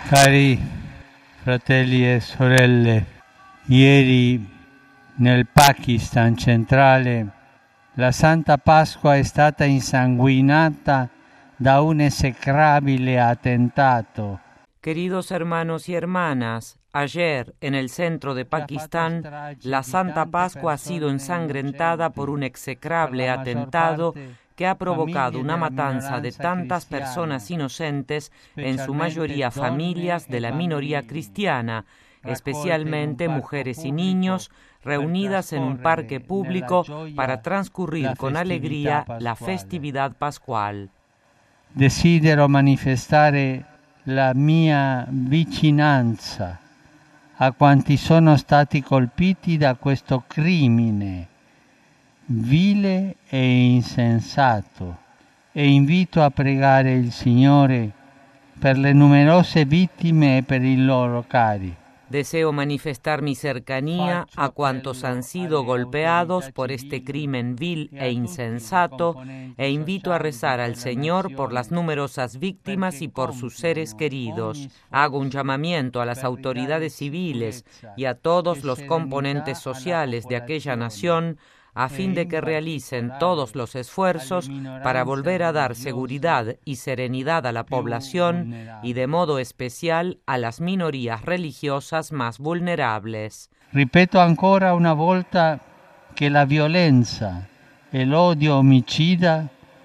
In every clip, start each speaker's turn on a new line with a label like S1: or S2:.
S1: Cari fratelli e sorelle, ieri nel Pakistan centrale la Santa Pasqua è stata insanguinata da un esecrabile attentato.
S2: Queridos hermanos y hermanas, ayer en el centro de Pakistán, la Santa Pascua ha sido ensangrentada por un execrable atentado que ha provocado una matanza de tantas personas inocentes, en su mayoría familias de la minoría cristiana, especialmente mujeres y niños, reunidas en un parque público para transcurrir con alegría la festividad pascual.
S1: Desidero manifestare la mia vicinanza a quanti sono stati colpiti da questo crimine vile e insensato e invito a pregare il Signore per le numerose vittime e per i loro cari.
S2: Deseo manifestar mi cercanía a cuantos han sido golpeados por este crimen vil e insensato e invito a rezar al Señor por las numerosas víctimas y por sus seres queridos. Hago un llamamiento a las autoridades civiles y a todos los componentes sociales de aquella nación a fin de que realicen todos los esfuerzos para volver a dar seguridad y serenidad a la población y de modo especial a las minorías religiosas más vulnerables.
S1: Ripeto ancora una volta che la violenza e l'odio omicida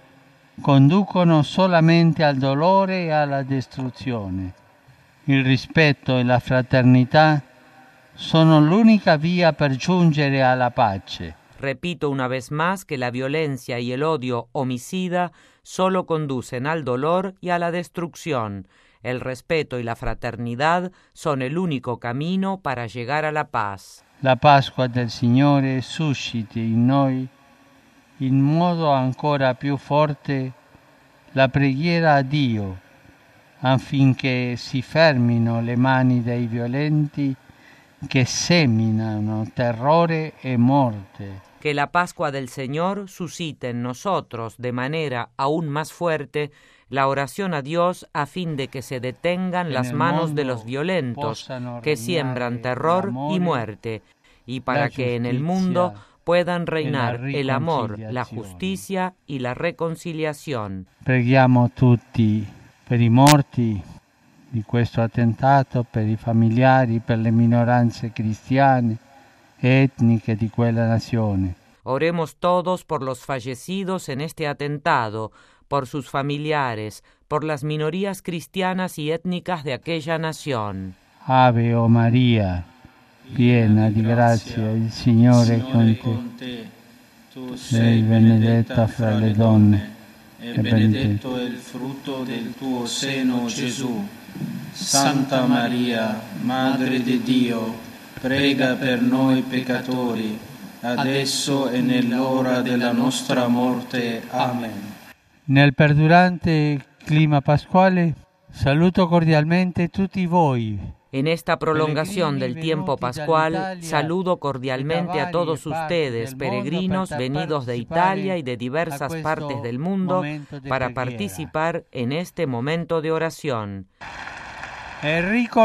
S1: conducono solamente al dolore e alla distruzione. Il rispetto e la fraternità sono l'unica via per giungere alla pace.
S2: Repito una vez más que la violencia y el odio homicida solo conducen al dolor y a la destrucción. El respeto y la fraternidad son el único camino para llegar a la paz.
S1: La Pasqua del Signore susciti in noi, in modo ancora più forte, la preghiera a Dio, affinché si fermino le mani dei violenti que seminano terrore e morte.
S2: Que la Pascua del Señor suscite en nosotros de manera aún más fuerte la oración a Dios a fin de que se detengan las manos de los violentos que siembran terror y muerte, y para que en el mundo puedan reinar el amor, la justicia y la reconciliación.
S1: Preghiamo tutti per i morti di questo attentato, per i familiari, per le minoranze cristiane e etniche di quella nazione.
S2: Oremos todos por los fallecidos en este atentado, por sus familiares, por las minorías cristianas y étnicas de aquella nación.
S1: Ave o Maria, piena di grazia, il Signore è con te. Tu sei benedetta fra le donne
S3: e benedetto è il frutto del tuo seno, Gesù. Santa Maria, Madre di Dio, prega per noi peccatori, adesso e nell'ora della nostra morte. Amen.
S1: Nel perdurante clima pascuale saluto cordialmente tutti voi.
S2: En esta prolongación del tiempo pascual, saludo cordialmente a todos ustedes, peregrinos venidos de Italia y de diversas partes del mundo, para participar en este momento de oración.
S1: E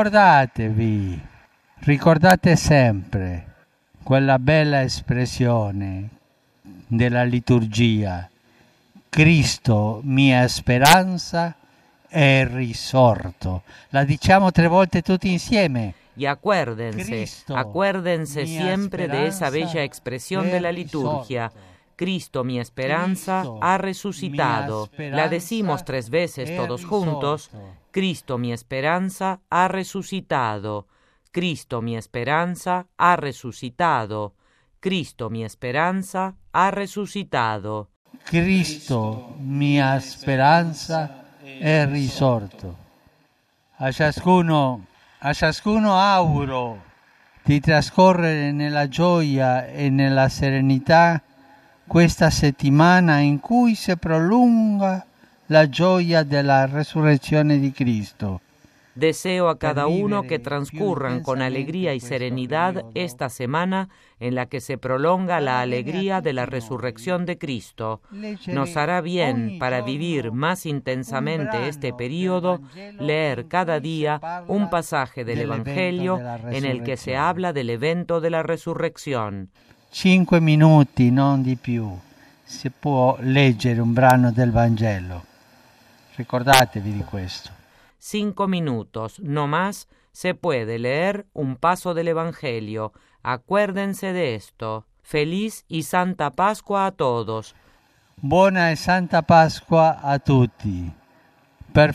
S1: ricordate sempre quella bella espressione della liturgia: Cristo, mia speranza, è risorto. La diciamo 3 volte tutti insieme.
S2: Y acuérdense siempre de esa bella expresión de la liturgia. Cristo, mi esperanza, ha resucitado. La decimos 3 veces todos juntos. Cristo, mi esperanza, ha resucitado. Cristo, mi esperanza, ha resucitado. Cristo, mi esperanza, ha resucitado.
S1: Cristo, mia speranza, è risorto. A ciascuno auguro di trascorrere nella gioia e nella serenità questa settimana in cui si prolunga la gioia della resurrezione di Cristo.
S2: Deseo a cada uno que transcurran con alegría y serenidad esta semana en la que se prolonga la alegría de la resurrección de Cristo. Nos hará bien, para vivir más intensamente este periodo, leer cada día un pasaje del Evangelio en el que se habla del evento de la resurrección.
S1: 5 minuti, non di più, si può leggere un brano del Vangelo. Ricordatevi di questo.
S2: 5 minutos, no más, se puede leer un paso del Evangelio. Acuérdense de esto. Feliz y Santa Pascua a todos.
S1: Buona e Santa Pasqua a tutti. Per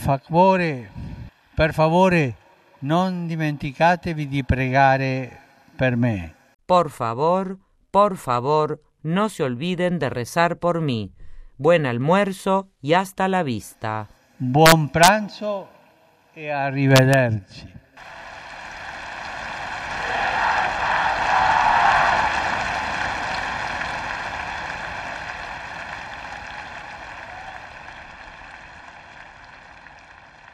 S1: favore, non dimenticatevi di pregare per me.
S2: Por favor, no se olviden de rezar por mí. Buen almuerzo y hasta la vista.
S1: Buon pranzo e arrivederci.